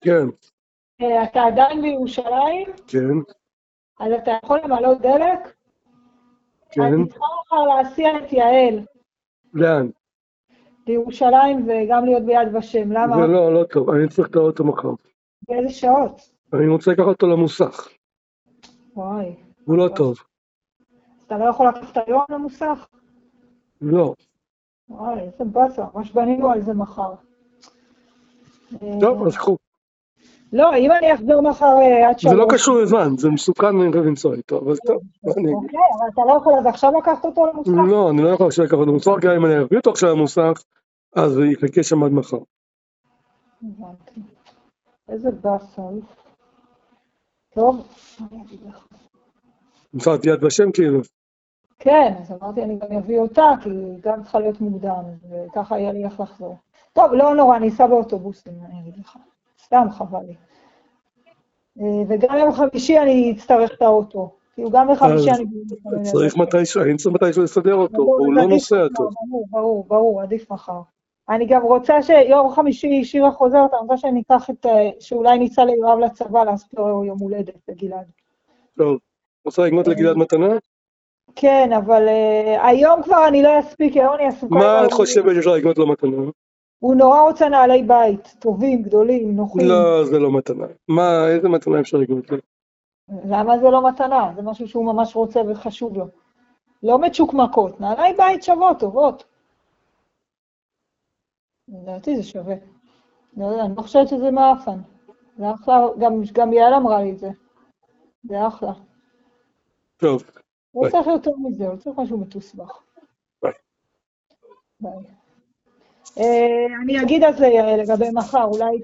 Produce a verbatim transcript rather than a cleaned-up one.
כן. אתה עדיין בירושלים? כן. אז אתה יכול למלא דלק? כן. אני צריכה לך להסיע את יעל. לאן? בירושלים וגם להיות ביד ושם, למה? זה לא, לא טוב, אני צריך את האוטו מחר. באיזה שעות? אני רוצה לקחת אותו למוסך. וואי. הוא לא טוב. אתה לא יכול לקחת היום למוסך? לא. וואי, איזה באסה, ממש בנינו על זה מחר. טוב, אז קחו. לא, אם אני אחזור מחר עד שלוש... זה לא קשור לזמן, זה מסוכן לנסוע איתו, אבל טוב, מה אני אגיד? אוקיי, אבל אתה לא יכול אז עכשיו לקחת אותו למוסך? לא, אני לא יכול עכשיו לקחת אותו למוסך, גם אם אני אביא אותו עכשיו למוסך, אז זה יחכה שם עד מחר. הבנתי. איזה באסה. טוב, אני אגיד לך. נמצאת יד ושם כאילו? כן, אז אמרתי אני גם אביא אותה, כי היא גם צריכה להיות מוקדם, וככה יהיה לי איך לחזור. טוב, לא נורא, אני אסע באוטובוסים, אני אגיד לך. סתם חבל לי. וגם יום חמישי אני אצטרך את האוטו. כאילו גם בחמישי אני... צריך מתישהו, אני צריך מתישהו לסדר אותו, הוא לא נוסע טוב. ברור, ברור, ברור, עדיף מחר. אני גם רוצה שיום חמישי שירה חוזרת, אני רוצה שאני אקח את... שאולי ניסע ליואב לצבא להספיר יום הולדת לגלעד. טוב, רוצה לגנות לגלעד מתנה? כן, אבל היום כבר אני לא אספיק, היום אני אספיקה... מה את חושבת שאפשר לגנות לו מתנה? הוא נורא רוצה נעלי בית, טובים, גדולים, נוחים. לא, זה לא מתנה. מה, איזה מתנה אפשר לגנות לו? למה זה לא מתנה? זה משהו שהוא ממש רוצה וחשוב לו. לא מצ'וקמקות, נעלי בית שוות, טובות. לדעתי זה שווה. לא יודע, אני לא חושבת שזה מאפן. זה אחלה, גם, גם יעל אמרה לי את זה. זה אחלה. טוב. לא צריך יותר מזה, לא צריך משהו מתוסבך. ביי. ביי. אני אגיד אז ליעל לגבי מחר, אולי...